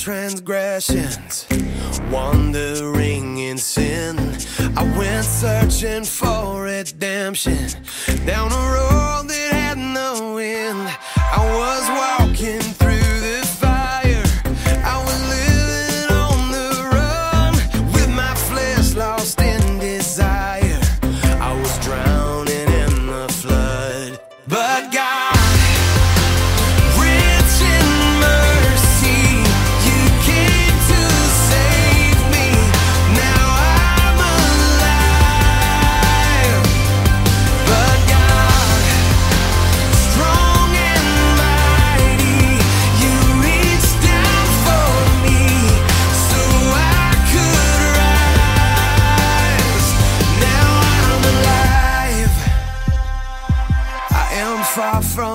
transgressions, wandering in sin. I went searching for redemption down a road that had no end. I was walking through the fire, I was living on the run, with my flesh lost in desire. I was drowning in the flood, but God, far from